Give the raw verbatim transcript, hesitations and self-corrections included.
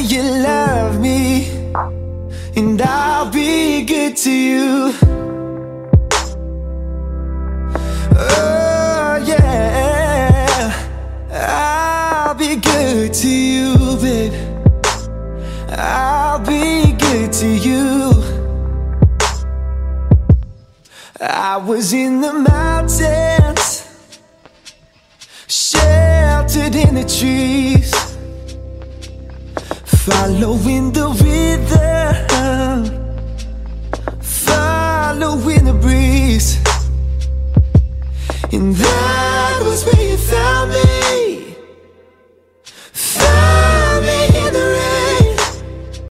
you love me, and I'll be good to you. Oh yeah, I'll be good to you, babe. I'll be good to you. I was in the mountains, sheltered in the trees, following the rhythm, following the breeze. And I